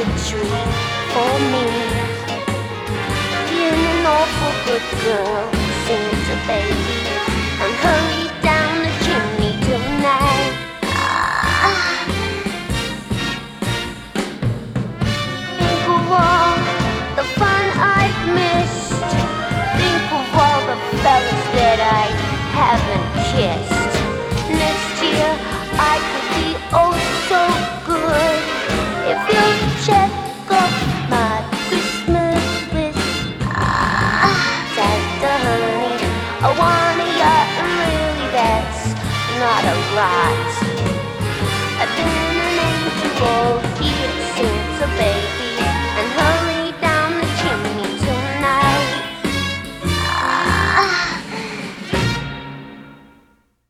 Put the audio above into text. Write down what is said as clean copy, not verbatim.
a treat for me. Being an awful good girl, Santa baby, and hurry down the chimney tonight. Think of all the fun I've missed. Think of all the fellas that I haven't kissed. Next year I could be oh so good if you'll check off my Christmas list. Santa honey, I want a yacht, and really that's not a lot. I've been an angel all year, Santa baby.